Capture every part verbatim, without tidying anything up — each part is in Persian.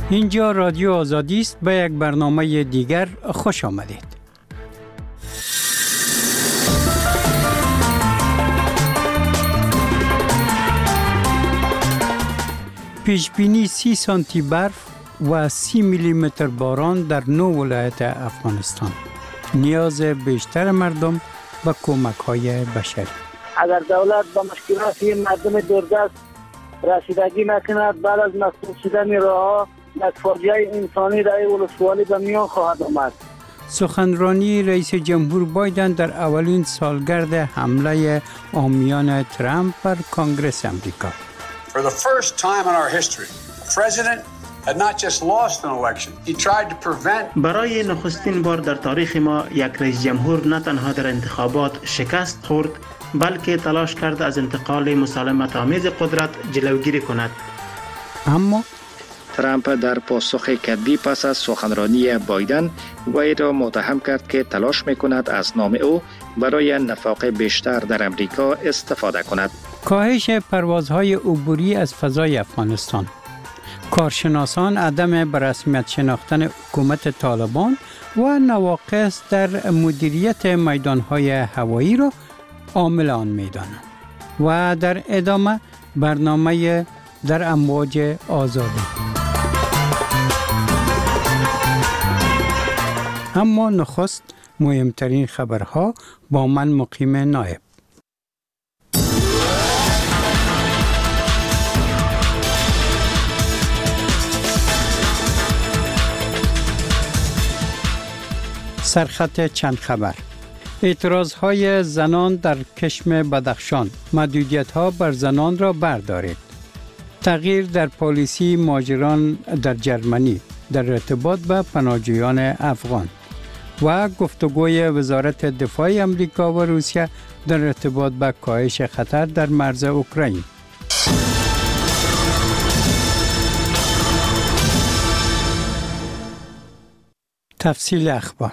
اینجا رادیو آزادی است. به یک برنامه دیگر خوش آمدید. پیشبینی سی سانتی برف و سی میلیمتر باران در نو ولایت افغانستان. نیاز بیشتر مردم به کمک های بشری. اگر دولت به مشکلات این مردم دوردست رسیدگی نکند، بعد از مفتوح شدن راه‌ها یک فاجعه انسانی در ولسوالی به میان خواهد آمد. سخنرانی رئیس جمهور بایدن در اولین سالگرد حمله عامیان ترامپ بر کنگره امریکا. For the first time in our history, the president had not just lost an election, he tried to prevent. برای نخستین بار در تاریخ ما یک رئیس جمهور نه تنها در انتخابات شکست خورد، بلکه تلاش کرد از انتقال مسالمت آمیز قدرت جلوگیری کند. اما ترامپ در پاسخ کدبی پس از سخنرانی بایدن وی را متهم کرد که تلاش می‌کند از نام او برای نفاق بیشتر در امریکا استفاده کند. کاهش پروازهای عبوری از فضای افغانستان. کارشناسان عدم برسمیت شناختن حکومت طالبان و نواقص در مدیریت میدانهای هوایی را عامل آن می‌دانند. و در ادامه برنامه در امواج آزادی. اما نخست مهمترین خبرها با من مقیم نایب. سرخط چند خبر. اعتراضهای زنان در کشم بدخشان. محدودیت‌ها بر زنان را بردارید. تغییر در پالیسی مهاجران در جرمنی در ارتباط به پناهجویان افغان و گفتگوی وزارت دفاع امریکا و روسیه در ارتباط به کاهش خطر در مرز اوکراین. تفصیل اخبار.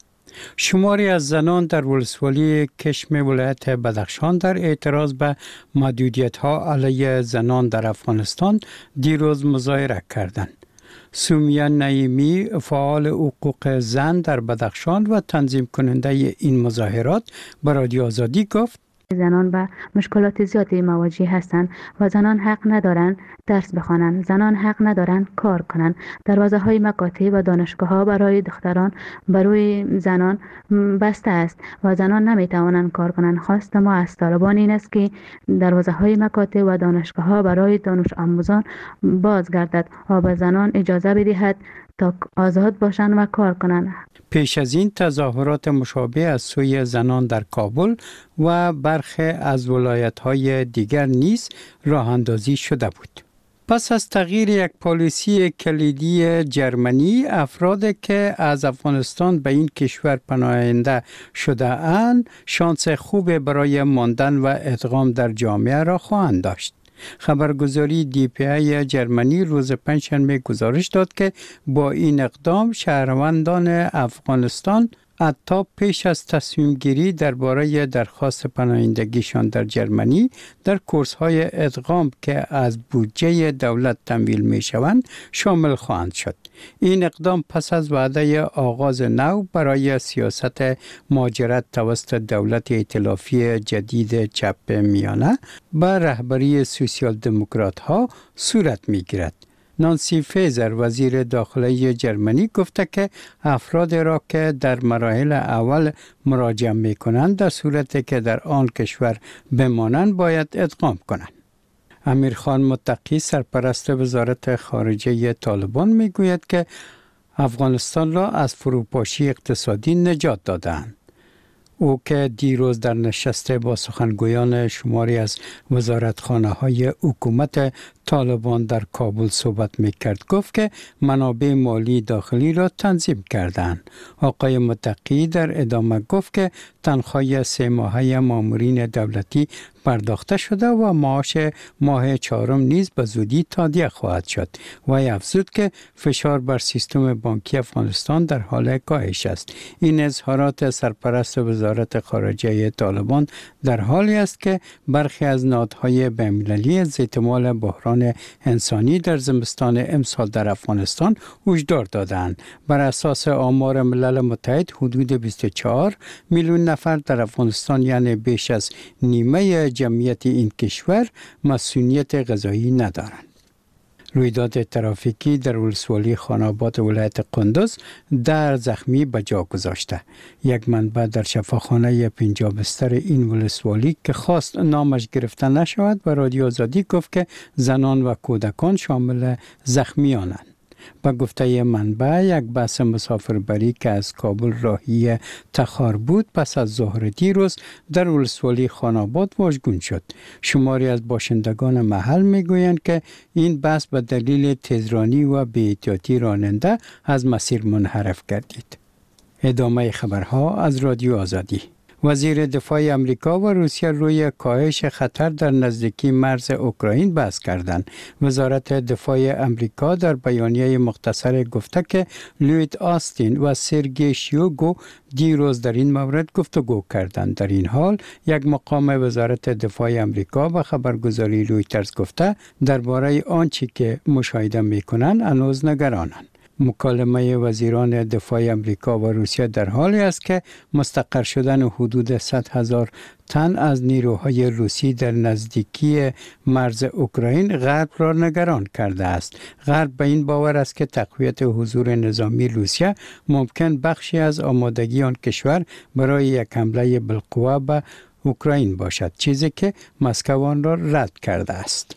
شماری از زنان در ولسوالی کشم ولایت بدخشان در اعتراض به محدودیت‌ها علیه زنان در افغانستان دیروز مظاهره کردند. سومیا نعیمی، فعال حقوق زن در بدخشان و تنظیم کننده این مظاهرات، به رادیو آزادی گفت: زنان به مشکلات زیادی مواجه هستند و زنان حق ندارند درس بخوانند، زنان حق ندارند کار کنند. دروازه های مکاتب و دانشگاه ها برای دختران برای زنان بسته است و زنان نمی توانند کار کنند. خواست ما از طالبان این است که دروازه های مکاتب و دانشگاه ها برای دانش آموزان باز گردد و به زنان اجازه بدهد تا آزاد باشند و کار کنند. پیش از این تظاهرات مشابه از سوی زنان در کابل و برخی از ولایت‌های دیگر نیز راه اندازی شده بود. پس از تغییر یک پالیسی کلیدی جرمنی، افرادی که از افغانستان به این کشور پناهنده شده اند، شانس خوب برای ماندن و ادغام در جامعه را خواهند داشت. خبرگزاری دی پی ای جرمنی روز پنجشنبه گزارش داد که با این اقدام شهروندان افغانستان حتی پیش از تصمیم گیری درباره درخواست پناهندگیشان در جرمنی در کورس‌های ادغام که از بودجه دولت تمویل می‌شوند شامل خواهند شد. این اقدام پس از وعده آغاز نو برای سیاست مهاجرت توسط دولت ائتلافی جدید چپ میانه به رهبری سوسیال دموکرات‌ها صورت می‌گیرد. نانسی فیزر وزیر داخلی جرمنی گفته که افراد را که در مراحل اول مراجعه می کنند در صورتی که در آن کشور بمانند باید ادغام کنند. امیر خان متقی سرپرست وزارت خارجه طالبان می گوید که افغانستان را از فروپاشی اقتصادی نجات دادند. او که دیروز در نشست با سخنگویان شماری از وزارتخانه های حکومت طالبان در کابل صحبت میکرد گفت که منابع مالی داخلی را تنظیم کردند. آقای متقی در ادامه گفت که تنخواه سه ماهه مامورین دولتی پرداخته شده و معاش ماه چهارم نیز به زودی تادیه خواهد شد. و افزود که فشار بر سیستم بانکی افغانستان در حال کاهش است. این اظهارات سرپرست وزارت خارجه طالبان در حالی است که برخی از نهادهای بین‌المللی از احتمال بحران بحران انسانی در زمستان امسال در افغانستان هشدار دادند. بر اساس آمار ملل متحد حدود بیست و چهار میلیون نفر در افغانستان، یعنی بیش از نیمه جمعیت این کشور، مسئولیت غذایی ندارند. رویداد ترافیکی در ولسوالی خاناباد ولایت قندوز در زخمی به جا گذاشته. یک منبع در شفاخانه پنجاه بستر این ولسوالی که خواست نامش گرفته نشود به رادیو آزادی گفت که زنان و کودکان شامل زخمیانند. با گفته منبع، یک بس مسافربری که از کابل راهی تخار بود پس از ظهر دیروز در ولسوالی خاناباد واژگون شد. شماری از باشندگان محل میگویند که این بس به دلیل تیزرانی و بی‌احتیاطی راننده از مسیر منحرف گردید. ادامه خبرها از رادیو آزادی. وزیر دفاع امریکا و روسیه روی کاهش خطر در نزدیکی مرز اوکراین بحث کردند. وزارت دفاع امریکا در بیانیه مختصر گفته که لوید آستین و سرگئی شویگو دیروز در این مورد گفتگو کردند. در این حال یک مقام وزارت دفاع امریکا به خبرگزاری رویترز گفته درباره آنچه که مشاهده می‌کنند هنوز نگرانند. مکالمه وزیران دفاع امریکا و روسیه در حالی است که مستقر شدن حدود صد هزار تن از نیروهای روسی در نزدیکی مرز اوکراین غرب را نگران کرده است. غرب به این باور است که تقویت حضور نظامی روسیه ممکن بخشی از آمادگی آن کشور برای یک حمله بالقوه به اوکراین باشد، چیزی که مسکو آن را رد کرده است.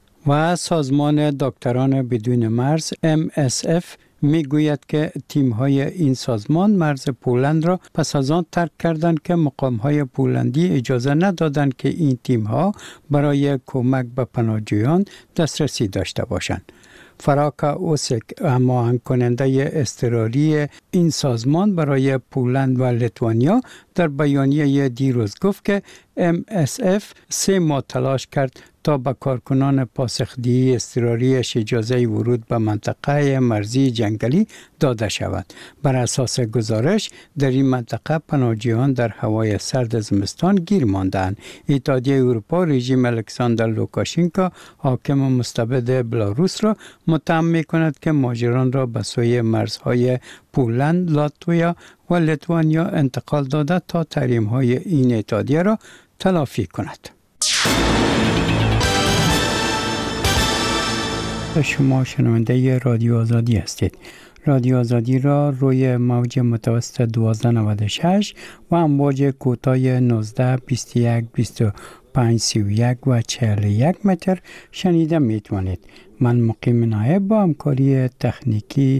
و سازمان دکتران بدون مرز ام اس اف می گوید که تیم های این سازمان مرز پولند را پس از آن ترک کردند که مقام های پولندی اجازه ندادند که این تیم ها برای کمک به پناهجویان دسترسی داشته باشند. فراکا اوسک، هماهنگ کننده اضطراری این سازمان برای پولند و لیتوانیا، در بیانیه دیروز گفت که ام اس اف سه ماه تلاش کرد تا به کارکنان پاسخدهی اضطراریش اجازه ورود به منطقه مرزی جنگلی داده شود. بر اساس گزارش در این منطقه پناهجویان در هوای سرد زمستان گیر ماندند. اتحادیه اروپا رژیم الکساندر لوکاشنکو حاکم مستبد بلاروس را متهم می‌کند که مهاجران را به سوی مرزهای پولند، لاتویا و لیتوانیا انتقال داده تا تحریم‌های این اتحادیه را تلافی کند. شما شنونده رادیو آزادی هستید. رادیو آزادی را روی موج متوسط دوازده نود و شش و امواج کوتاه نوزده بیست و یک بیست و پنج سی و یک و چهل و یک متر شنیده میتوانید. من مقیم نایب با همکاری تکنیکی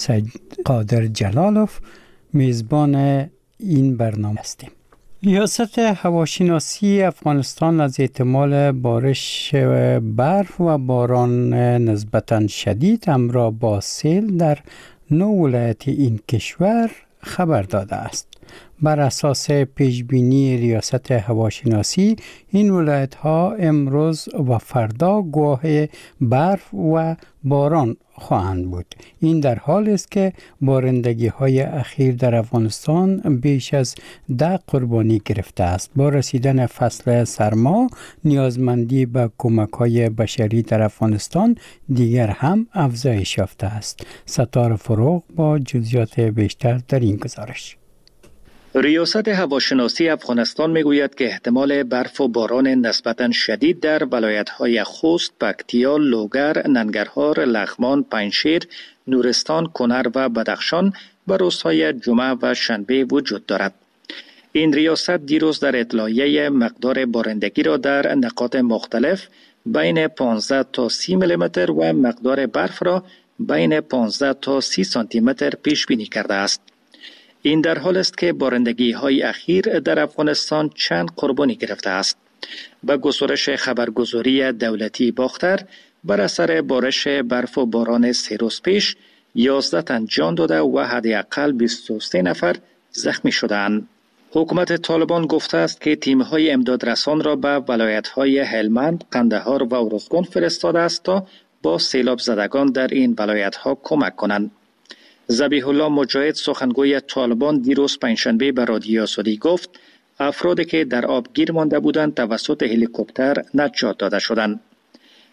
قادر جلالوف میزبان این برنامه هستیم. ریاست هواشناسی افغانستان از احتمال بارش برف و باران نسبتاً شدید همراه با سیل در نه ولایت این کشور خبر داده است. بر اساس پیشبینی ریاست هواشناسی این ولایت ها امروز و فردا گواه برف و باران خواهند بود. این در حالی است که بارندگی های اخیر در افغانستان بیش از ده قربانی گرفته است. با رسیدن فصل سرما نیازمندی به کمک های بشری در افغانستان دیگر هم افزایش یافته است. ستار فروغ با جزئیات بیشتر در این گزارش. ریاست هواشناسی افغانستان میگوید که احتمال برف و باران نسبتاً شدید در ولایت‌های خوست، پکتیا، لوگر، ننگرهار، لغمان، پنجشیر، نورستان، کنر و بدخشان به روزهای جمعه و شنبه وجود دارد. این ریاست دیروز در اطلاعیه مقدار بارندگی را در نقاط مختلف بین پانزده تا سی میلیمتر و مقدار برف را بین پانزده تا سی سانتی متر پیش بینی کرده است. این در حال است که بارندگی های اخیر در افغانستان چند قربانی گرفته است. به گزارش خبرگزاری دولتی باختر، بر اثر بارش برف و باران سه روز پیش یازده تن جان داده و حداقل بیست و سه نفر زخمی شدند. حکومت طالبان گفته است که تیم‌های امدادرسان را به ولایت‌های هلمند، قندهار و ارزگان فرستاده است تا با سیلاب زدگان در این ولایت‌ها کمک کنند. ذبیح الله مجاهد سخنگوی طالبان دیروز پنجشنبه به رادیو آزادی گفت افرادی که در آب گیر مانده بودند توسط هلیکوپتر نجات داده شدند.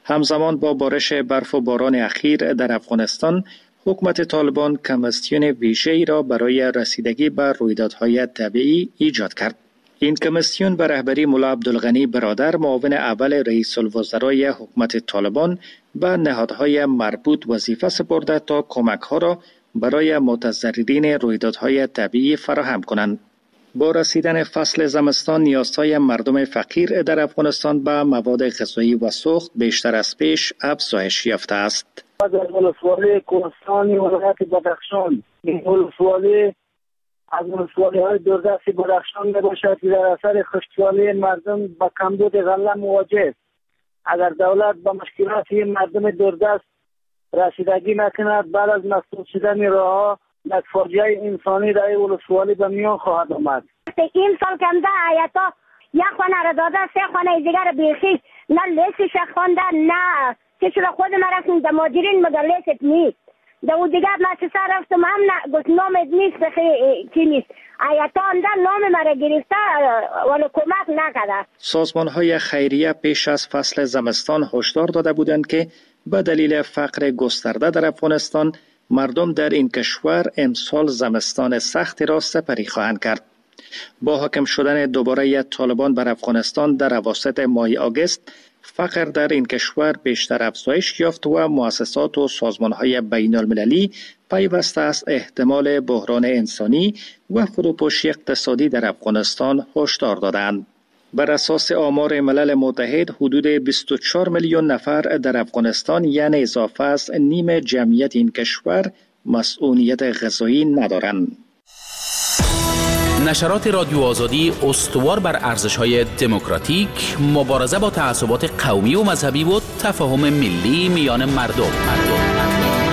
همزمان با بارش برف و باران اخیر در افغانستان، حکومت طالبان کمیسیون ویژه‌ای را برای رسیدگی به رویدادهای طبیعی ایجاد کرد. این کمیسیون به رهبری ملا عبدالغنی برادر، معاون اول رئیس الوزرای حکومت طالبان، به نهادهای مربوط وظیفه سپرده تا کمک‌ها را برای متضررین رویدادهای طبیعی فراهم کنند. با رسیدن فصل زمستان، نیازهای مردم فقیر در افغانستان به مواد غذایی و سوخت بیشتر از پیش افزایش یافته است. در ولسوالی کوهستان ولایت بدخشان، این ولسوالی از ولسوالی‌های دوردست بدخشان میباشد که در اثر خشکسالی مردم با کمبود غله مواجه است. اگر دولت به مشکلات این مردم دوردست رسیدگی نکند، بعد از مسدود شدن راه‌ها یک فاجعه انسانی در این ولسوالی به میان خواهد آمد. این سال کمده آیتا یک خانه را داده، سه خانه دیگر بیخی نه لیسش خوانده، نه چه شده خود ما رفتیم در ماجرین مگر لیست نیست. در اون دیگر ما چه سر رفتم هم نه گفت نامت نیست کی نیست. آیتا انده نام مرا گرفته ولی کمک نکرده. سازمان های خیریه پیش از فصل زمستان هشدار داده بودند که به دلیل فقر گسترده در افغانستان، مردم در این کشور امسال زمستان سختی را سپری خواهند کرد. با حاکم شدن دوباره طالبان بر افغانستان در اواسط ماه آگوست، فقر در این کشور بیشتر افزایش یافت و مؤسسات و سازمان‌های بین المللی پیوسته از احتمال بحران انسانی و فروپاشی اقتصادی در افغانستان هشدار دادند. بر اساس آمار ملل متحد، حدود بیست و چهار میلیون نفر در افغانستان، یعنی اضافه از نیم جمعیت این کشور، مسئولیت غذایی ندارند. نشرات رادیو آزادی استوار بر ارزش‌های دموکراتیک، مبارزه با تعصبات قومی و مذهبی و تفاهم ملی میان مردم. مردم.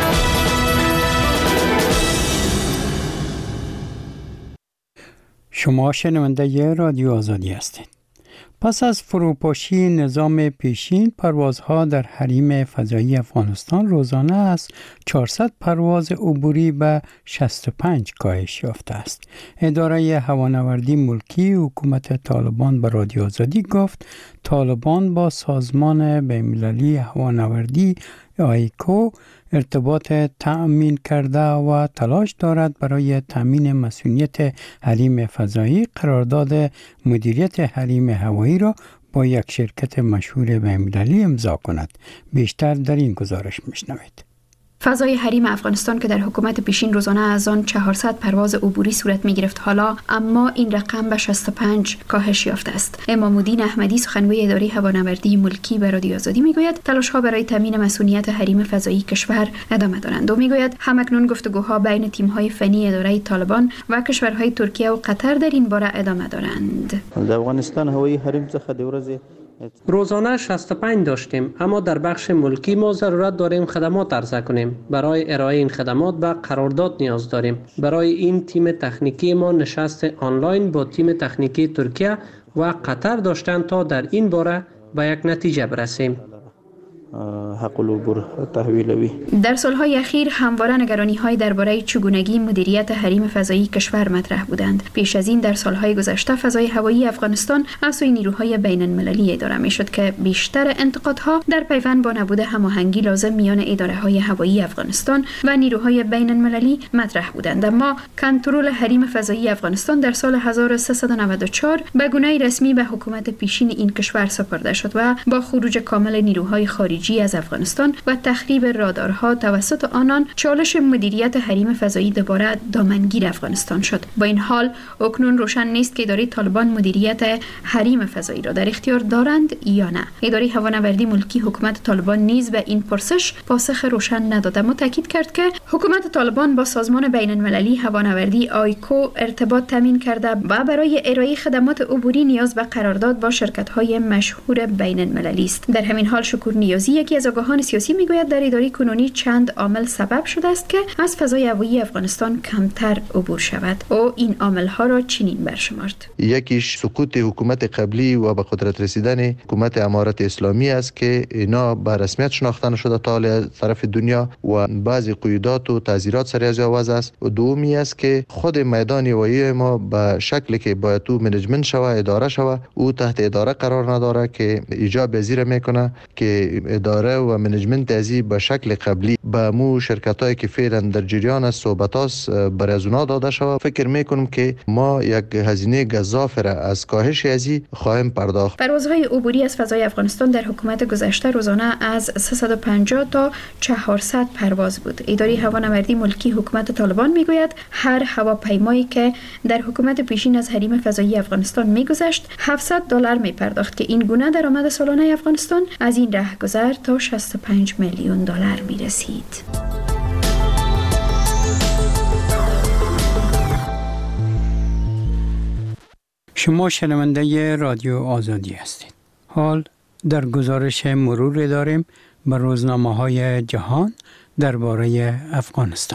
شما شنونده رادیو آزادی هستید. پس از فروپاشی نظام پیشین، پروازها در حریم فضایی افغانستان روزانه از چهارصد پرواز عبوری به شصت و پنج کاهش یافته است. اداره هوانوردی ملکی حکومت طالبان به رادیو آزادی گفت طالبان با سازمان بین‌المللی هوانوردی آیکو ارتباط تأمین کرده و تلاش دارد برای تأمین مسئولیت حریم فضایی قرارداد مدیریت حریم هوایی را با یک شرکت مشهور بین‌المللی امضا کند. بیشتر در این گزارش میشنوید. فضای حریم افغانستان که در حکومت پیشین روزانه از آن چهارصد پرواز عبوری صورت می گرفت، حالا اما این رقم به شصت و پنج کاهش یافته است. امام‌الدین احمدی، سخنگوی اداره هوانوردی ملکی، به رادیو آزادی می گوید تلاش‌ها برای تامین مسئولیت حریم فضایی کشور ادامه دارند و می گوید همکنون گفتگوها بین تیم‌های فنی اداره طالبان و کشورهای ترکیه و قطر در این باره ادامه دارند. در افغانستان هوایی حریم څخه د ورځې روزانه شصت و پنج داشتیم، اما در بخش ملکی ما ضرورت داریم خدمات عرضه کنیم. برای ارائه این خدمات به قرارداد نیاز داریم. برای این تیم تکنیکی ما نشست آنلاین با تیم تکنیکی ترکیه و قطر داشتند تا در این باره به یک نتیجه برسیم. حق العبور تحویلوی. در سالهای اخیر همواره نگرانی‌های درباره چگونگی مدیریت حریم فضایی کشور مطرح بودند. پیش از این در سالهای گذشته فضای هوایی افغانستان از سوی نیروهای بین‌المللی اداره می‌شد که بیشتر انتقادها در پیوند با نبود هماهنگی لازم میان اداره‌های هوایی افغانستان و نیروهای بین‌المللی مطرح بودند. اما کنترل حریم فضایی افغانستان در سال هزار و سیصد و نود و چهار به گونه‌ای رسمی به حکومت پیشین این کشور سپرده شد و با خروج کامل نیروهای خارجی از افغانستان و تخریب رادارها توسط آنان، چالش مدیریت حریم فضایی دوباره دامنگیر افغانستان شد. با این حال اکنون روشن نیست که اداره طالبان مدیریت حریم فضایی را در اختیار دارند یا نه. اداره هوانوردی ملکی حکومت طالبان نیز به این پرسش پاسخ روشن نداده. متأکد کرد که حکومت طالبان با سازمان بین‌المللی هوانوردی آیکو ارتباط تامین کرده و برای ارائه خدمات عبوری نیاز به قرارداد با شرکت‌های مشهور بین‌المللی است. در همین حال شکور نیازی، یکی از آگاهان سیاسی، میگوید در اداره کنونی چند عامل سبب شده است که از فضای هوایی افغانستان کمتر عبور شود. او این عامل‌ها را چنین برشمرد: یکیش سقوط حکومت قبلی و به قدرت رسیدن حکومت امارت اسلامی است که اینا به رسمیت شناخته نشده تا از طرف دنیا و بعضی قیودات و تعزیرات سر از آواز است. و دومی است که خود میدان هوایی ما به شکلی که باید تو منیجمنت شوه، اداره شوه، او تحت اداره قرار نداره که ایجاب پذیر میکنه که اداره و منیجمنت ازی به شکل قبلی به مو شرکت هایی که فعلا در جریان است صحبت هاست برای از اونا داده شود. فکر میکنم که ما یک هزینه گزاف را از کاهش ازی خواهیم پرداخت. پروازهای عبوری از فضای افغانستان در حکومت گذشته روزانه از سیصد و پنجاه تا چهارصد پرواز بود. اداره هوانوردی ملکی حکومت طالبان میگوید هر هواپیمایی که در حکومت پیشین از حریم فضایی افغانستان میگذشت هفتصد دلار میپرداخت که این گونه درآمد سالانه افغانستان از این رهگذر تا شصت و پنج میلیون دلار میرسید. شما شنونده رادیو آزادی هستید. حال در گزارش مرور داریم بر روزنامه‌های جهان درباره افغانستان.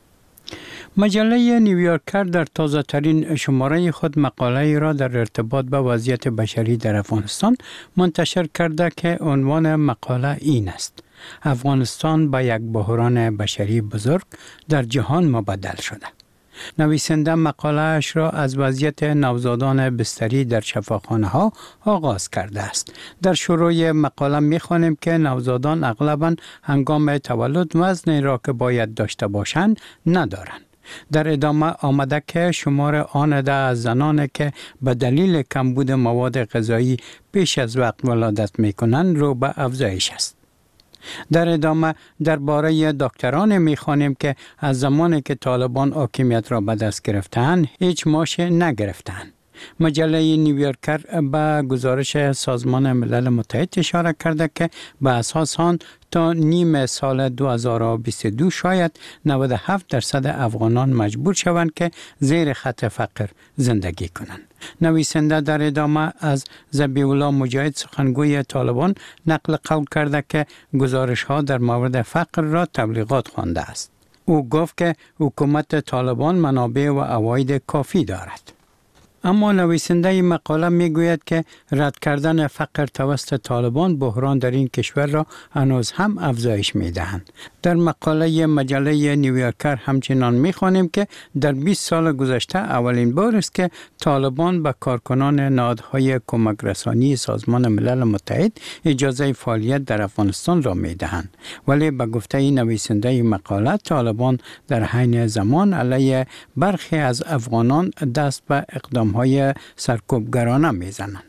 مجله نیویورکر در تازه ترین شماره خود مقاله را در ارتباط با وضعیت بشری در افغانستان منتشر کرده که عنوان مقاله این است: افغانستان به یک بحران بشری بزرگ در جهان مبدل شده. نویسنده مقاله اش را از وضعیت نوزادان بستری در شفاخانه ها آغاز کرده است. در شروع مقاله می خوانیم که نوزادان اغلباً هنگام تولد وزنی را که باید داشته باشند ندارند. در ادامه آمده که شمار آن عده از زنان که به دلیل کمبود مواد غذایی پیش از وقت ولادت می کنند رو به افزایش است. در ادامه درباره دکتران می‌خوانیم که از زمانی که طالبان حاکمیت را به دست گرفتند هیچ معاش نگرفتند. مجله نیویورکر به گزارش سازمان ملل متحد اشاره کرده که به اساس آن تا نیم سال دو هزار و بیست و دو شاید نود و هفت درصد افغانان مجبور شوند که زیر خط فقر زندگی کنند. نویسنده در ادامه از ذبیح الله مجاهد سخنگوی طالبان نقل قول کرده که گزارش ها در مورد فقر را تبلیغات خوانده است. او گفت که حکومت طالبان منابع و عواید کافی دارد. اما نویسنده مقاله میگوید که رد کردن فقر توسط طالبان بحران در این کشور را هنوز هم افزایش میدهند. در مقاله مجله نیویورکر همچنان میخوانیم که در بیست سال گذشته اولین بار است که طالبان به کارکنان نهادهای کمک رسانی سازمان ملل متحد اجازه فعالیت در افغانستان را میدهند. ولی به گفته نویسنده مقاله طالبان در حین زمان علیه برخی از افغانان دست به اقدام های سرکوبگرانه میزنند.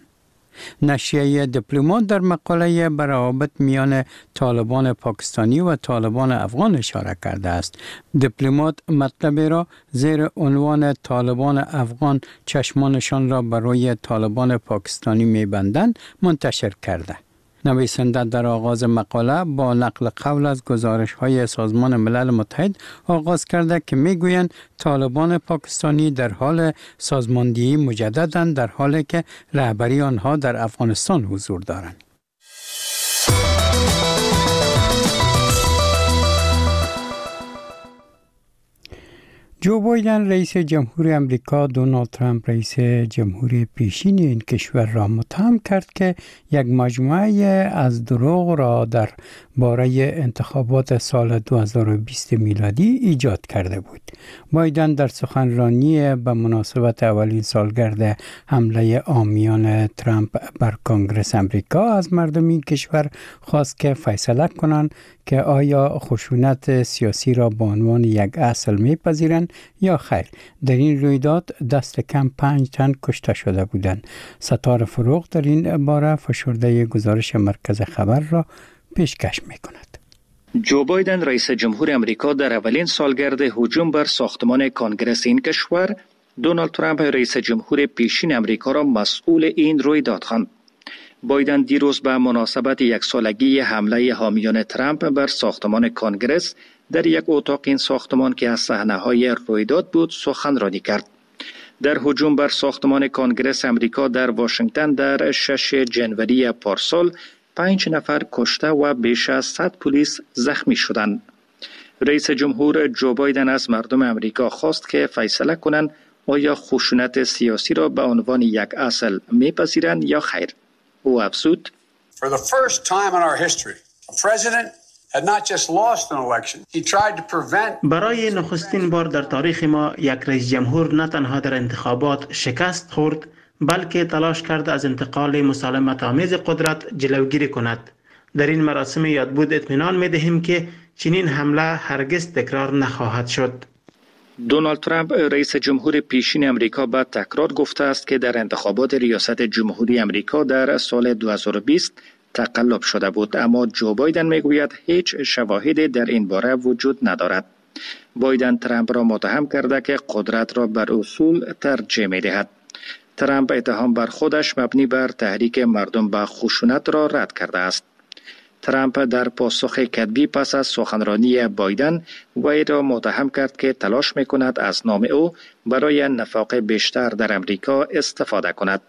نشریه دیپلمات در مقاله بر روابط میان طالبان پاکستانی و طالبان افغان اشاره کرده است. دیپلمات مطلب را زیر عنوان طالبان افغان چشمانشان را برای طالبان پاکستانی میبندند منتشر کرده. نویسنده در آغاز مقاله با نقل قول از گزارش های سازمان ملل متحد آغاز کرده که میگویند طالبان پاکستانی در حال سازماندهی مجدداً در حالی که رهبری آنها در افغانستان حضور دارند. جو بایدن رئیس جمهور امریکا دونالد ترامپ رئیس جمهور پیشین این کشور را متهم کرد که یک مجموعه از دروغ را در باره انتخابات سال دو هزار و بیست میلادی ایجاد کرده بود. بایدن در سخنرانی به مناسبت اولین سالگرد حمله عامیان ترامپ بر کنگره امریکا از مردم این کشور خواست که فیصله کنند که آیا خشونت سیاسی را به عنوان یک اصل میپذیرند یا خیر. در این رویداد دست کم پنج تن کشته شده بودند. ستاره فروغ در این باره فشرده گزارش مرکز خبر را پیشکش میکند. جو بایدن رئیس جمهور امریکا در اولین سالگرد هجوم بر ساختمان کنگره این کشور دونالد ترامپ رئیس جمهور پیشین امریکا را مسئول این رویداد خواند. بایدن دیروز به مناسبت یک سالگی حمله حامیان ترامپ بر ساختمان کنگره در یک اتاق این ساختمان که از صحنه‌های رویداد بود سخنرانی کرد. در هجوم بر ساختمان کنگره امریکا در واشنگتن در شش جنوری پارسال پنج نفر کشته و بیش از صد پلیس زخمی شدند. رئیس جمهور جو بایدن از مردم امریکا خواست که فیصله کنند آیا خشونت سیاسی را به عنوان یک اصل میپذیرند یا خیر. او افزود: For the first time in our history, a president had not just lost an election, he tried to prevent. برای نخستین بار در تاریخ ما یک رئیس جمهور نه تنها در انتخابات شکست خورد بلکه تلاش کرد از انتقال مسالمت آمیز قدرت جلوگیری کند. در این مراسم یادبود اطمینان می‌دهیم که چنین حمله هرگز تکرار نخواهد شد. دونالد ترامپ رئیس جمهور پیشین امریکا به تکرار گفته است که در انتخابات ریاست جمهوری امریکا در سال دو هزار و بیست تقلب شده بود، اما جو بایدن میگوید هیچ شواهدی در این باره وجود ندارد. بایدن ترامپ را متهم کرده که قدرت را بر اصول ترجیح می‌دهد. ترامپ اتهام بر خودش مبنی بر تحریک مردم به خشونت را رد کرده است. ترامپ در پاسخ کتبی پس از سخنرانی بایدن وی را متهم کرد که تلاش می‌کند از نام او برای نفاق بیشتر در امریکا استفاده کند.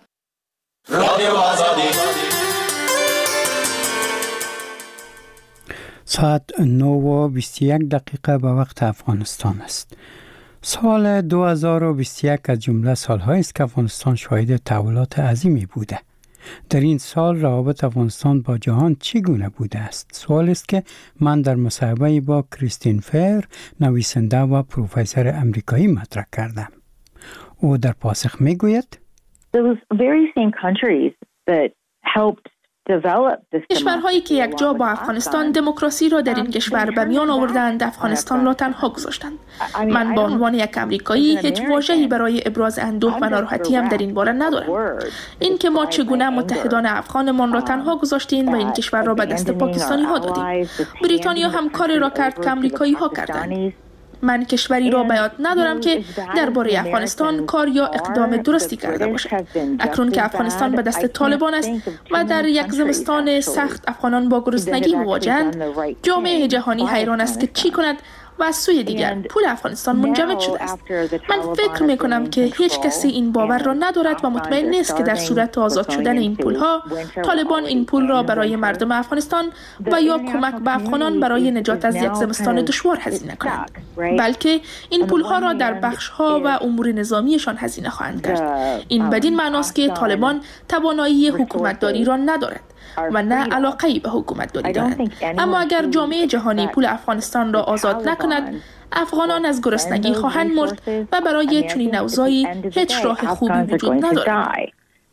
ساعت نه و بیست و یک دقیقه به وقت افغانستان است. سال دو هزار و بیست و یک از جمله سال‌هایی است که افغانستان شاهد تحولات عظیمی بوده. در این سال روابط افغانستان با جهان چگونه بوده است؟ سوال است که من در مصاحبه با کریستین فیر، نویسنده و پروفسور امریکایی مطرح کردم. او در پاسخ میگوید Those very same countries that helped کشورهایی که یک جا با افغانستان دموکراسی را در این کشور به میان آوردند، افغانستان را تنها گذاشتند. من به عنوان یک امریکایی هیچ واژه‌ای برای ابراز اندوه و ناراحتیم در این باره ندارم. این که ما چگونه متحدان افغانمان را تنها گذاشتیم و این کشور را به دست پاکستانی ها دادیم. بریتانیا هم کاری را کرد که امریکایی ها کردند. من کشوری را به یاد ندارم که درباره افغانستان کار یا اقدام درستی کرده باشد. اکنون که افغانستان به دست طالبان است و در یک زمستان سخت افغانان با گرسنگی مواجهند، جامعه جهانی حیران است که چی کند و از سوی دیگر پول افغانستان منجمد شده است. من فکر می کنم که هیچ کسی این باور را ندارد و مطمئن نیست که در صورت آزاد شدن این پول ها طالبان این پول را برای مردم افغانستان و یا کمک به افغانان برای نجات از یک زمستان دشوار هزینه کنند، بلکه این پول ها را در بخش ها و امور نظامیشان هزینه خواهند کرد. این بدین معناست که طالبان توانایی حکومتداری را ندارد و نه علاقه‌ای به حکومت داری دارند. اما اگر جامعه جهانی پول افغانستان را آزاد نکند، افغانان از گرسنگی خواهند مرد و برای چنین اوضاعی هیچ راه خوبی وجود ندارد.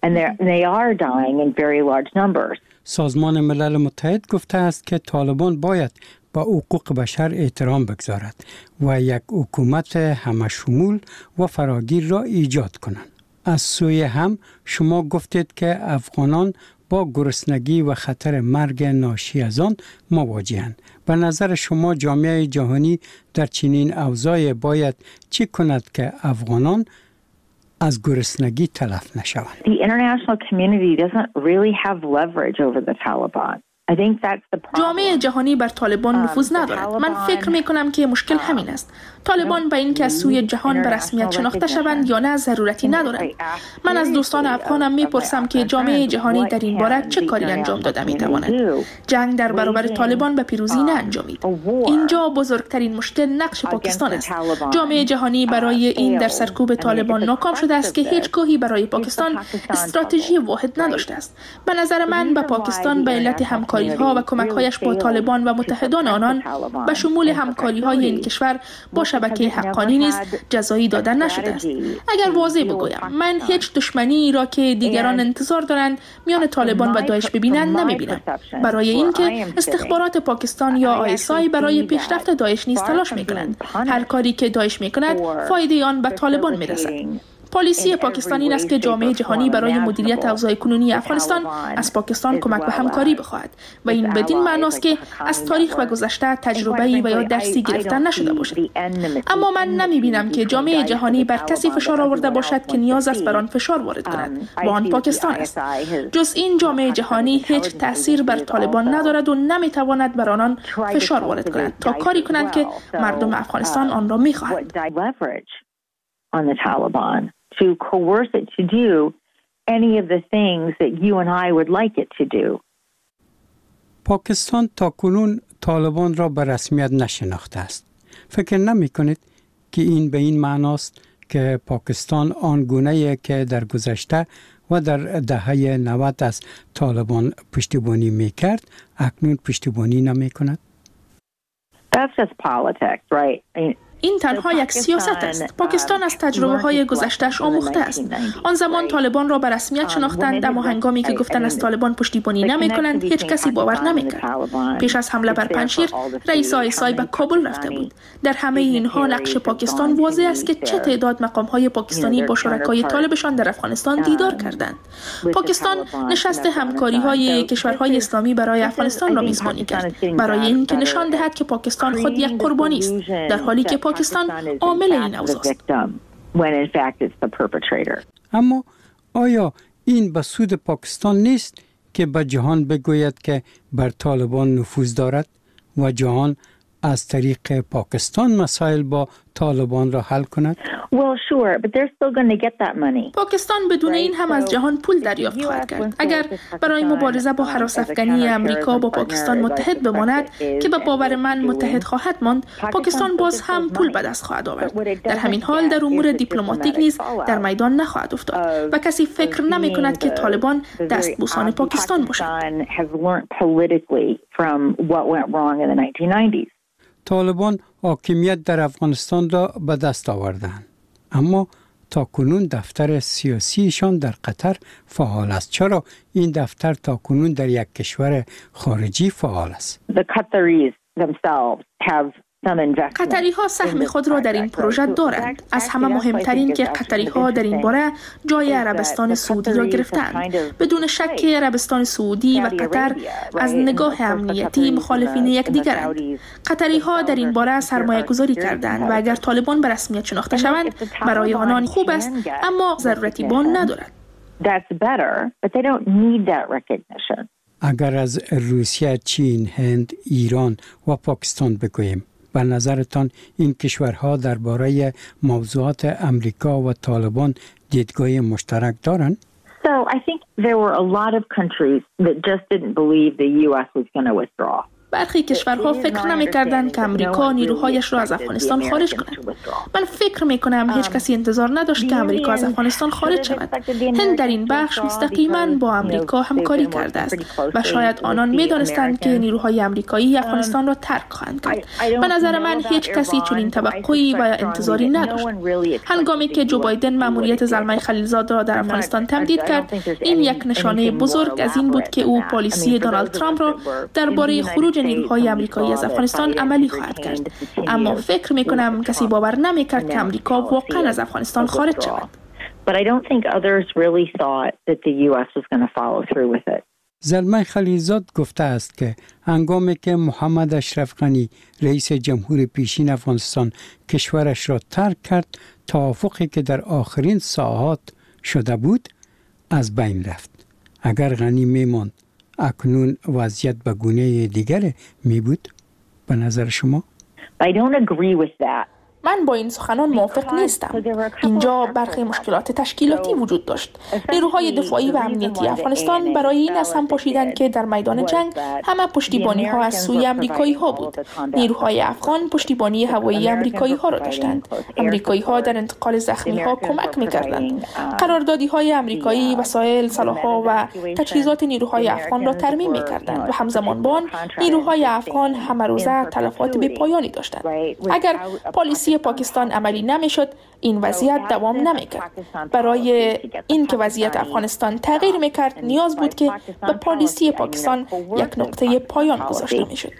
سازمان ملل متحد گفته است که طالبان باید با حقوق بشر احترام بگذارد و یک حکومت همشمول و فراگیر را ایجاد کنند. از سوی هم شما گفتید که افغانان با گرسنگی و خطر مرگ ناشی از آن مواجهند. به نظر شما جامعه جهانی در چنین اوضاعی باید چی کند که افغانان از گرسنگی تلف نشوند؟ The international community doesn't really have leverage over the Taliban. جامعه جهانی بر طالبان نفوذ ندارد. من فکر می کنم که مشکل همین است. طالبان به این که از سوی جهان به رسمیت شناخته شوند یا نه ضرورتی ندارند. من از دوستان افغانم می پرسم که جامعه جهانی در این باره چه کاری انجام داده می تواند. جنگ در برابر طالبان به پیروزی نه انجامید. اینجا بزرگترین مشکل نقش پاکستان است. جامعه جهانی برای این در سرکوب طالبان ناکام شده است که هیچگاهی برای پاکستان استراتژی واحد نداشته است. به نظر من به پاکستان به علت همکاری ها و کمک‌هایش با طالبان و متحدان آنان به شمول همکاری‌های این کشور با شبکه حقانی نیز جزایی دادن نشده است. اگر واضح بگویم، من هیچ دشمنی را که دیگران انتظار دارند میان طالبان و داعش ببینند نمی‌بینم. برای اینکه استخبارات پاکستان یا آی اس آی برای پیشرفت داعش نیز تلاش می‌کنند. هر کاری که داعش می‌کند، فایده آن به طالبان می‌رسد. پالیسی پاکستان این است که جامعه جهانی برای مدیریت اوضاع کنونی افغانستان از پاکستان کمک به همکاری بخواهد و این بدین معناست که از تاریخ و گذشته تجربه‌ای و یا درسی گرفته نشده باشد. اما من نمی‌بینم که جامعه جهانی بر کسی فشار آورده باشد که نیاز است بر آن فشار وارد کند. با آن پاکستان است. جز این جامعه جهانی هیچ تأثیر بر طالبان ندارد و نمی‌تواند بر آنان فشار وارد کند تا کاری کنند که مردم افغانستان آن را می‌خواهند. to coerce it to do any of the things that you and I would like it to do. پاکستان تاکنون طالبان را به رسمیت نشناخته است. فکر نمی کنید که این به این معناست که پاکستان آنگونه‌ای که در گذشته و در دهه نود از طالبان پشتیبانی می کرد اکنون پشتیبانی نمی کند؟ That's just politics, right? I mean, این تنها یک سیاست است. پاکستان از تجربه های گذشتهش آموخته است. آن زمان طالبان را به رسمیت شناختند، اما هنگامی که گفتند از طالبان پشتیبانی نمی کنند هیچ کسی باور نمی کرد. پیش از حمله بر پنجشیر رئیس آی اس آی به کابل رفته بود. در همه اینها نقش پاکستان واضح است که چه تعداد مقام های پاکستانی با شرکای طالبشان در افغانستان دیدار کردند. پاکستان نشست همکاری های کشورهای اسلامی برای افغانستان را میزبانی کرد، برای اینکه نشان دهد که پاکستان خود یک قربانی است، در حالی که پاکستان عامل این اوضاع است. اما آیا این به سود پاکستان نیست که به جهان بگوید که بر طالبان نفوذ دارد و جهان از طریق پاکستان مسائل با طالبان را حل کند؟ Well, sure, but they're still going to get that money. پاکستان بدون این هم از جهان پول دریافت خواهد کرد. اگر برای مبارزه با هراس افغانی امریکا با پاکستان متحد بماند که به باور من متحد خواهد ماند، پاکستان باز هم پول به دست خواهد آورد. در همین حال در امور دیپلماتیک نیز در میدان نخواهد افتاد و کسی فکر نمی کند که طالبان دستبوسان پاکستان باشند. طالبان حاکمیت در افغانستان را به دست آوردند، اما تا کنون دفتر سیاسیشان در قطر فعال است. چرا این دفتر تا کنون در یک کشور خارجی فعال است؟ قطری ها سهم خود را در این پروژه دارند. از همه مهمترین که قطری ها در این باره جای عربستان سعودی را گرفتند. بدون شک که عربستان سعودی و قطر از نگاه امنیتی مخالفین یکدیگرند. قطری ها در این باره سرمایه گذاری کردند و اگر طالبان به رسمیت شناخته شوند برای آنان خوب است، اما ضرورتی به آن ندارد. اگر از روسیه، چین، هند، ایران و پاکستان بگوییم، به نظرتان این کشورها درباره موضوعات امریکا و طالبان دیدگاه مشترک دارند؟ So I think there were a lot of countries that just didn't believe the U S was going to withdraw. برخی کشورها فکر نمی‌کردند که امریکا نیروهایش را از افغانستان خارج کند. من فکر می‌کنم هیچ کسی انتظار نداشت که امریکا از افغانستان خارج شود. هند در این بخش مستقیما با امریکا همکاری کرده است و شاید آنان می‌دانستند که نیروهای آمریکایی افغانستان را ترک خواهند کرد. به نظر من هیچ کسی چنین توقعی و انتظاری نداشت. هنگامی که جو بایدن مأموریت زلمه خلیلزاد را در افغانستان تمدید کرد، این یک نشانه بزرگ از این بود که او پالیسی دونالد ترامپ را درباره خروج نیروهای آمریکایی از افغانستان عملی خواهد کرد. اما فکر می‌کنم کسی باور نمی‌کرد که آمریکا واقعا از افغانستان خارج شود. But I don't think others really thought that the U S was going to follow through with it. زلمه خلیلزاد گفته است که هنگامی که محمد اشرف غنی رئیس جمهور پیشین افغانستان کشورش را ترک کرد، توافقی که در آخرین ساعات شده بود از بین رفت. اگر غنی میماند اکنون وضعیت به گونه دیگر می بود به نظر شما؟ I don't agree with that. من با این سخنان موافق نیستم. اینجا برخی مشکلات تشکیلاتی وجود داشت. نیروهای دفاعی و امنیتی افغانستان برای این از هم پاشیدند که در میدان جنگ همه پشتیبانی ها از سوی امریکایی ها بود. نیروهای افغان پشتیبانی هوایی امریکایی ها را داشتند. امریکایی ها در انتقال زخمی ها کمک می‌کردند. قراردادی های امریکایی وسایل، سلاح‌ها و تجهیزات نیروهای افغان را ترمیم می‌کردند و همزمان با آن نیروهای افغان همه روزه تلفات بی‌پایانی داشتند. اگر پالیسی پاکستان عملی نمیشد، این وضعیت دوام نمیکرد. برای اینکه وضعیت افغانستان تغییر میکرد نیاز بود که به پالیسی پاکستان یک نقطه پایان گذاشته میشد.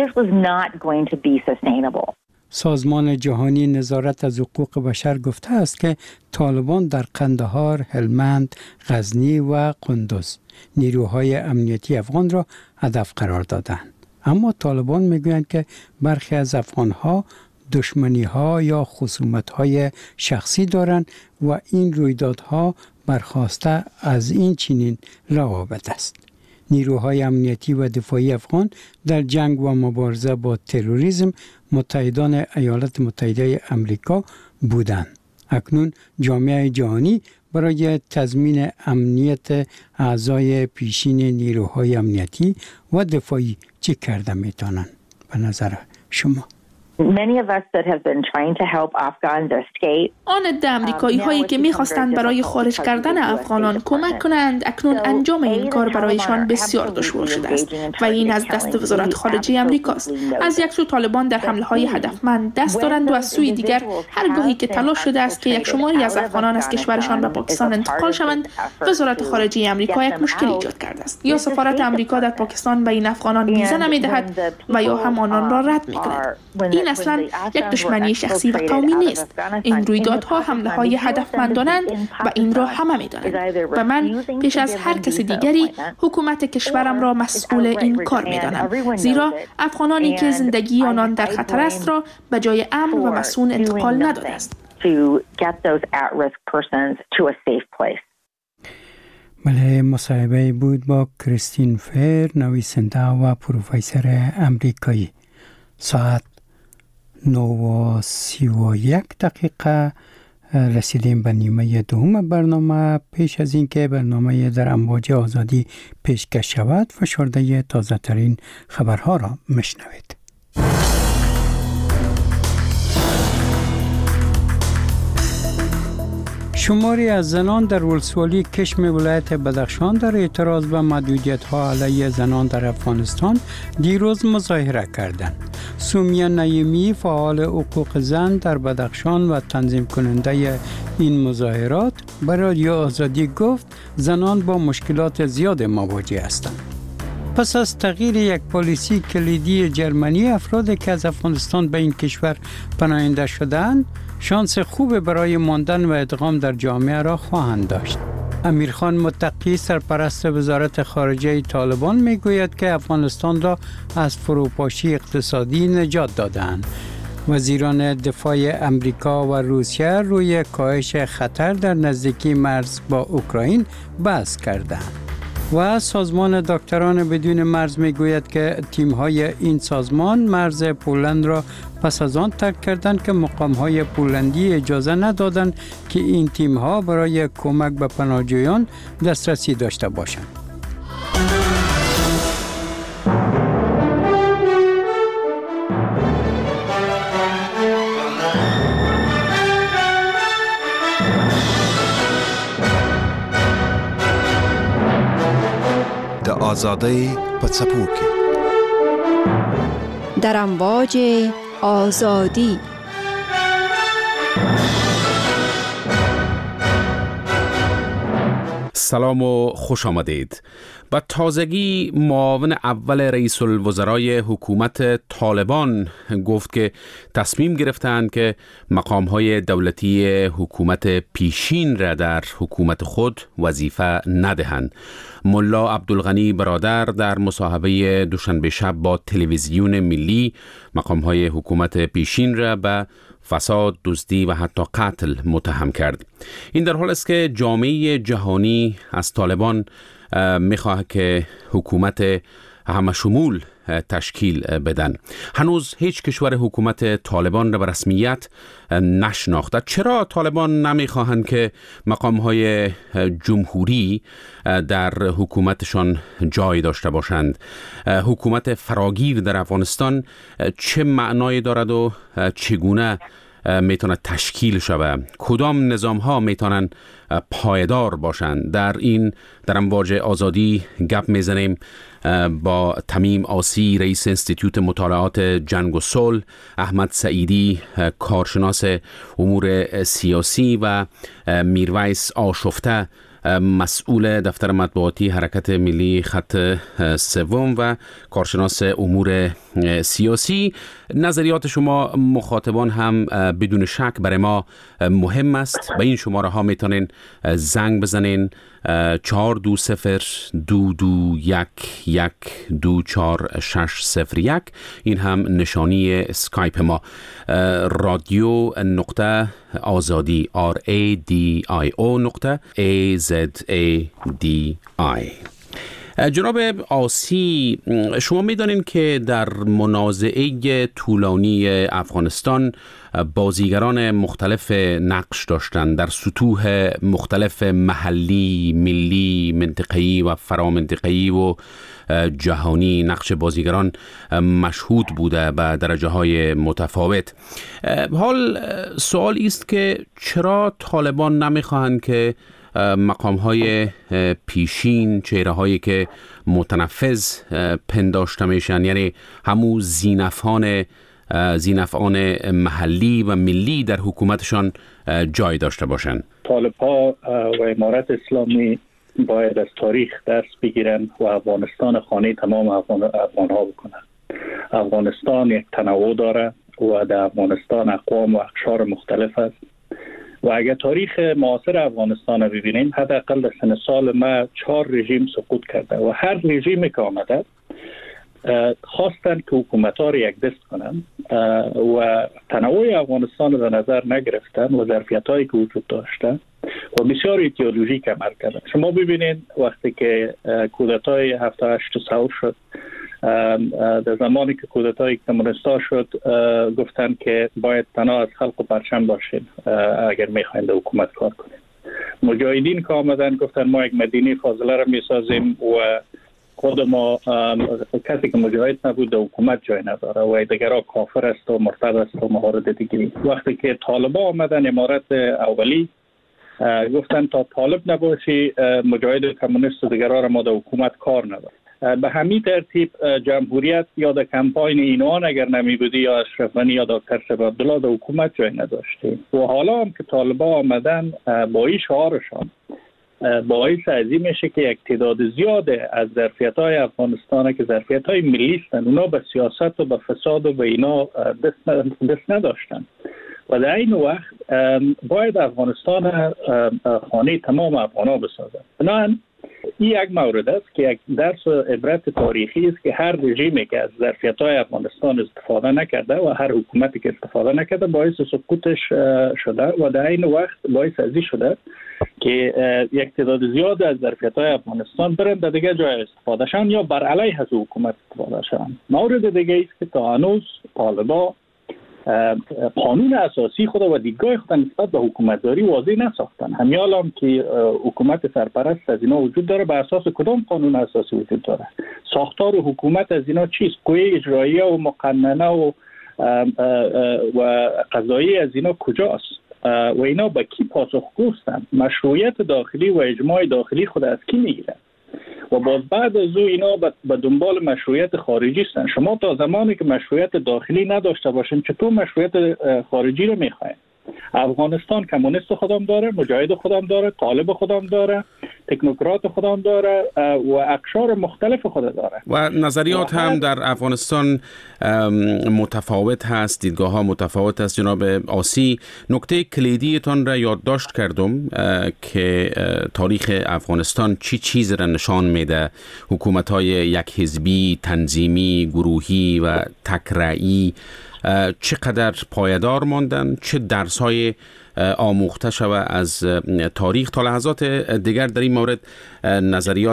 سازمان جهانی نظارت از حقوق بشر گفته است که طالبان در قندهار، هلمند، غزنی و قندوز نیروهای امنیتی افغان را هدف قرار دادند. اما طالبان میگویند که برخی از افغانها دشمنی ها یا خصومت های شخصی دارند و این رویدادها برخواسته از این چنین روابط است. نیروهای امنیتی و دفاعی افغان در جنگ و مبارزه با تروریسم متحدان ایالات متحده آمریکا بودند. اکنون جامعه جهانی برای تضمین امنیت اعضای پیشین نیروهای امنیتی و دفاعی چه کرده میتونند به نظر شما؟ Many of us that have been trying to help Afghans escape. آن عده امریکایی هایی که می‌خواستند برای خارج کردن افغانان کمک کنند اکنون انجام این کار برایشان بسیار دشوار شده است و این از دست وزارت خارجه امریکاست. از یک سو طالبان در حمله‌های هدفمند دست دارند و از سوی دیگر هرگاهی که تلاش شده است که یک شماری از افغانان از کشورشان به پاکستان انتقال شوند، وزارت خارجه امریکا یک مشکل ایجاد کرده است. یا سفارت امریکا در پاکستان به این افغانان ویزا نمی‌دهد و یا هم آنان را رد می‌کند. این اصلا یک دشمنی شخصی و قومی نیست. این رویدادها حمله های هدفمندانند و این را همه می‌دانند و من پیش از هر کس دیگری حکومت کشورم را مسئول این کار می‌دانم، زیرا افغانانی که زندگی آنان در خطر است را به جای امن و مسئول انتقال نداده است. بله، مصاحبه بود با کریستین فیر، نویسنده و پروفسور امریکایی. ساعت نو و سی و یک دقیقه رسیدیم به نیمه دوم برنامه. پیش از اینکه برنامه در امواج آزادی پیشکش شود، فشرده تازه ترین خبرها را مشنوید. شماری از زنان در ولسوالی کشم ولایت بدخشان در اعتراض به محدودیت‌ها علیه زنان در افغانستان دیروز مظاهره کردند. سومیا نعیمی، فعال حقوق زن در بدخشان و تنظیم کننده این مظاهرات، به رادیو آزادی گفت زنان با مشکلات زیاد مواجه هستند. پس از تغییر یک پالیسی کلیدی جرمنی، افرادی که از افغانستان به این کشور پناهنده شدند شانس خوب برای ماندن و ادغام در جامعه را خواهند داشت. امیرخان متقی، سرپرست وزارت خارجه طالبان، میگوید که افغانستان را از فروپاشی اقتصادی نجات دادند. وزیران دفاع امریکا و روسیه روی کاهش خطر در نزدیکی مرز با اوکراین بحث کردند. و سازمان دکتران بدون مرز میگوید که تیم‌های این سازمان مرز پولند را پس از آن ترک کردند که مقام‌های پولندی اجازه ندادند که این تیم‌ها برای کمک به پناهجویان دسترسی داشته باشند. آزادی پڅپوکي در امواج آزادی. سلام و خوش آمدید. با تازگی معاون اول رئیس الوزرای حکومت طالبان گفت که تصمیم گرفتند که مقام‌های دولتی حکومت پیشین را در حکومت خود وظیفه ندهند. ملا عبدالغنی برادر در مصاحبه دوشنبه شب با تلویزیون ملی مقام‌های حکومت پیشین را به فساد، دزدی و حتی قتل متهم کرد. این در حالی است که جامعه جهانی از طالبان میخواه که حکومت همه شمول تشکیل بدن. هنوز هیچ کشور حکومت طالبان را به رسمیت نشناخته. چرا طالبان نمیخواهند که مقام‌های جمهوری در حکومتشان جای داشته باشند؟ حکومت فراگیر در افغانستان چه معنایی دارد و چگونه میتونه تشکیل شود؟ کدام نظام ها میتونن پایدار باشند؟ در این در امواج آزادی گپ میزنیم با تمیم آسی، رئیس انستیتوت مطالعات جنگ و صلح، احمد سعیدی، کارشناس امور سیاسی، و میرویس آشفته، مسئول دفتر مطبوعاتی حرکت ملی خط سوم و کارشناس امور سیاسی. نظریات شما مخاطبان هم بدون شک برای ما مهم است. به این شماره ها میتونین زنگ بزنین: چهار دو صفر دو دو یک یک دو چهار شش صفر یک. این هم نشانی اسکایپ ما، رادیو نقطه آزادی آر ای دی آی او نقطه ای زد ای دی آی. جناب آسی، شما می‌دانید که در منازعه طولانی افغانستان بازیگران مختلف نقش داشتند در سطوح مختلف محلی، ملی، منطقه‌ای و فرامنطقه‌ای و جهانی. نقش بازیگران مشهود بوده به درجه‌های متفاوت. حال سوال است که چرا طالبان نمی‌خواهند که مقام‌های پیشین، چهره‌هایی که متنفذ پنداشته میشن، یعنی همون زینفان زینفان محلی و ملی در حکومتشان جای داشته باشند؟ طالب‌ها و امارت اسلامی باید از تاریخ درس بگیرن و افغانستان خانه تمام افغان افغان‌ها بکنن. افغانستان یک تنوع داره و در افغانستان اقوام و اقشار مختلف است و اگر تاریخ معاصر افغانستان رو ببینیم، حداقل در سن سال ما چهار رژیم سقوط کرده و هر رژیمی که آمده خواستن که حکومت‌ها رو یک دست کنن و تنوع افغانستان رو در نظر نگرفتن و ظرفیت‌هایی که وجود داشته و بسیار ایدئولوژیک عمل کردن. شما ببینید وقتی که کودتای هفتاد و هشت ثور شد، در زمانی که کودتای کمونیستا شد گفتن که باید تنها از خلق و پرچم باشین اگر میخواین در حکومت کار کنید. مجاهدین که آمدن گفتن ما یک مدینه فاضله را میسازیم و خود ما کسی که مجاهد نبود در حکومت جای نداره و دیگرها کافر است و مرتد است و مهارت دیگری. وقتی که طالبان آمدن امارت اولی گفتن تا طالب نباشی مجاهد کمونیست و دیگرها را ما در حکومت کار نداره. به همین ترتیب جمهوریت یا در کمپاین اینوان اگر نمی بودی یا اشرف غنی یا دکتر شریف عبدالله در حکومت جای نداشتیم و حالا هم که طالبان آمدن با این شعارشان باعث ازی میشه که یک تعداد زیاده از ظرفیت‌های افغانستان که ظرفیت‌های ملی هستند اونا به سیاست و به فساد و به اینا دست نداشتن و در این وقت باید افغانستان خانه تمام افغان‌ها بسازد. بنابراین این یک مورد است که یک درس و عبرت تاریخی است که هر رژیمی که از ظرفیت‌های افغانستان استفاده نکرده و هر حکومتی که استفاده نکرده باعث سقوطش شده و در این وقت باعث ازی شده که یک تعداد زیاد از ظرفیت‌های افغانستان برند دیگه جای استفاده شن یا بر علیه از حکومت استفاده شن. مورد دیگه است که تا هنوز طالبان قانون اساسی خود و دیدگاه خود نسبت به حکومتداری واضح نساختن. همیال هم که حکومت سرپرست از اینا وجود داره به اساس کدام قانون اساسی وجود داره؟ ساختار حکومت از اینا چیست؟ قوه اجراییه و مقننه و و قضایی از اینا کجاست؟ و اینا به کی پاسخگو هستند؟ مشروعیت داخلی و اجماع داخلی خود از کی میگیرن؟ و باز بعد از او اینا به دنبال مشروعیت خارجی هستند. شما تا زمانی که مشروعیت داخلی نداشته باشین چطور مشروعیت خارجی رو میخواین؟ افغانستان کمونیست خودم داره، مجاهد خودم داره، طالب خودم داره، تکنوکرات خودم داره و اقشار مختلف خود داره و نظریات هم در افغانستان متفاوت هست، دیدگاه ها متفاوت است. جناب آسی، نکته کلیدیتان را یادداشت کردم که تاریخ افغانستان چی چیز را نشان میده. حکومت های یک حزبی، تنظیمی، گروهی و تکرعی چقدر پایدار ماندن، چه درس های آموخته شود از تاریخ. تا لحظات دیگر در این مورد نظریات